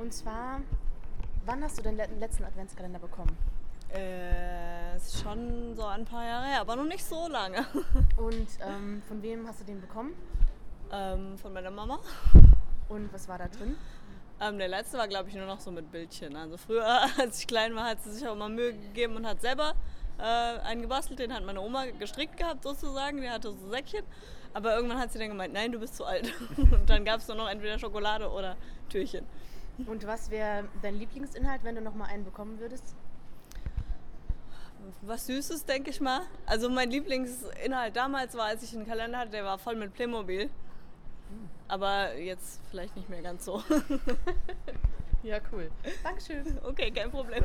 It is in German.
Und zwar, wann hast du den letzten Adventskalender bekommen? Ist schon so ein paar Jahre her, aber noch nicht so lange. Und von wem hast du den bekommen? Von meiner Mama. Und was war da drin? Der letzte war, glaube ich, nur noch so mit Bildchen. Also früher, als ich klein war, hat sie sich auch immer Mühe gegeben und hat selber einen gebastelt. Den hat meine Oma gestrickt gehabt sozusagen. Der hatte so Säckchen. Aber irgendwann hat sie dann gemeint, nein, du bist zu alt. Und dann gab es nur noch entweder Schokolade oder Türchen. Und was wäre dein Lieblingsinhalt, wenn du noch mal einen bekommen würdest? Was Süßes, denke ich mal. Also mein Lieblingsinhalt damals war, als ich einen Kalender hatte, der war voll mit Playmobil. Aber jetzt vielleicht nicht mehr ganz so. Ja, cool. Dankeschön. Okay, kein Problem.